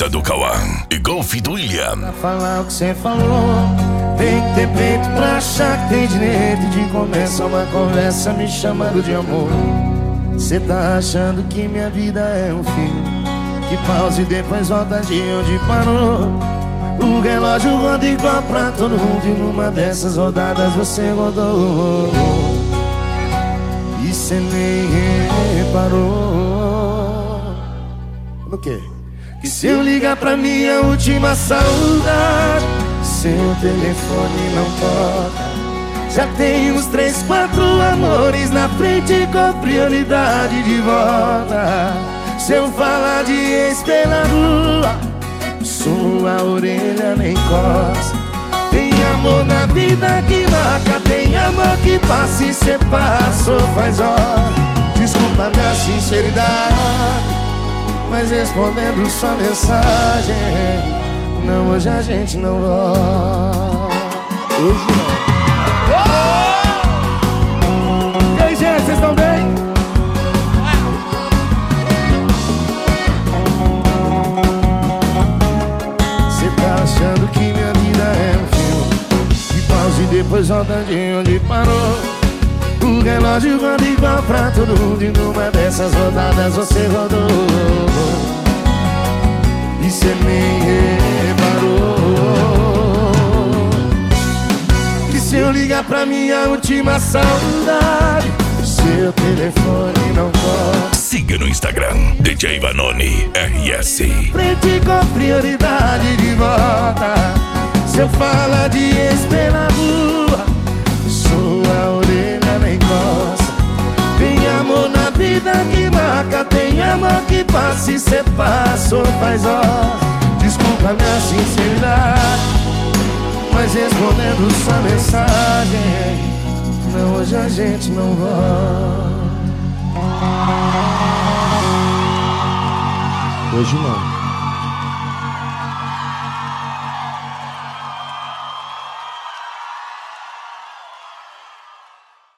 Prata do Cauã e Golfe do William. Pra falar o que cê falou, tem que ter peito pra achar que tem direito de começar uma conversa me chamando de amor. Cê tá achando que minha vida é um filme que pausa e depois volta de onde parou. O relógio roda igual pra todo mundo e numa dessas rodadas você rodou. E cê nem reparou no quê? Que se eu ligar pra minha última saudade, seu telefone não toca. Já tem uns 3, 4 amores na frente com prioridade de volta. Se eu falar de ex pela rua, sua orelha nem coça. Tem amor na vida que marca, tem amor que passa e cê passou faz hora. Desculpa minha sinceridade, mas respondendo sua mensagem, não, hoje a gente não volta. Hoje não. E aí, gente, vocês estão bem? Cê tá achando que minha vida é um filme que pausa e depois volta de onde parou. O relógio roda igual pra todo mundo e numa dessas rodadas você rodou. E cê nem reparou que se eu ligar pra minha última saudade, seu telefone não toca. Siga no Instagram, DJ Vanoni RS. Frente com prioridade de volta. Se eu falar de ex pela rua, sua orelha nem coça. Tem amor na vida que marca, tem amor que passa e cê passou faz hora. Desculpa minha sinceridade, mas respondendo sua mensagem, não, hoje a gente não volta. Hoje não.